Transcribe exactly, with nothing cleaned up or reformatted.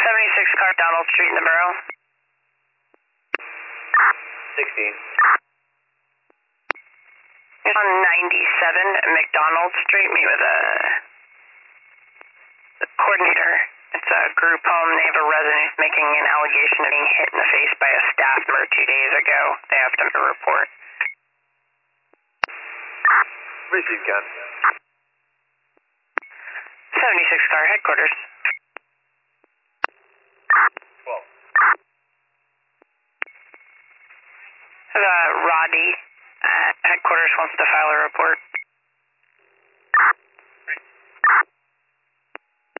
seventy-six car, Donald Street in the borough. sixteen. It's on ninety-seven McDonald Street. Meet with a the coordinator. It's a group home. They have a resident who's making an allegation of being hit in the face by a staff member two days ago. They have to report. Received, Ken. seventy-six car, headquarters. twelve. Uh, Roddy at headquarters wants to file a report.